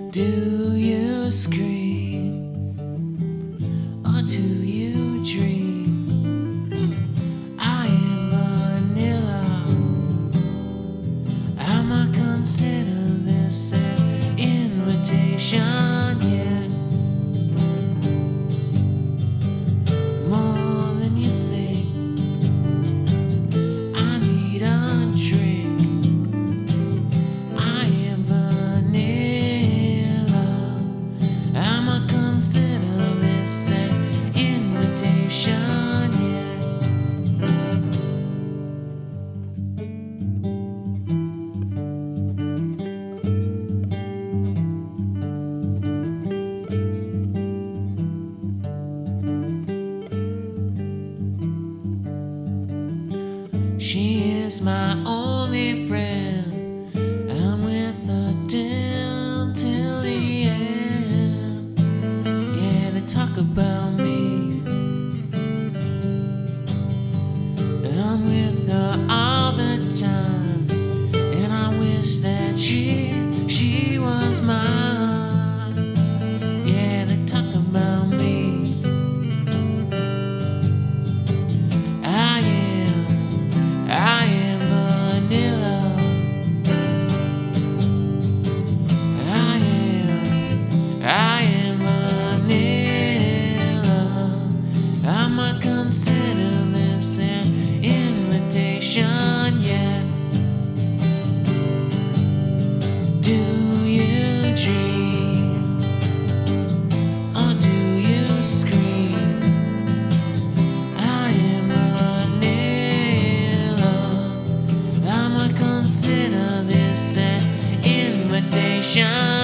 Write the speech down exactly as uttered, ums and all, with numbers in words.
Do you scream or do you dream? I am vanilla. Am I consider this an invitation yet? More than you think. I need a drink. I am vanilla. Am I consider this an invitation yet? She is my only friend. I'm with her till, till the end. Yeah, they talk about me. I'm with her all the time, and I wish that she, she was mine. Yeah, they talk about me. I am, I am vanilla. I am, I am vanilla. I might consider this an invitation yet. Do you dream or do you scream? I am vanilla. I might consider this an invitation.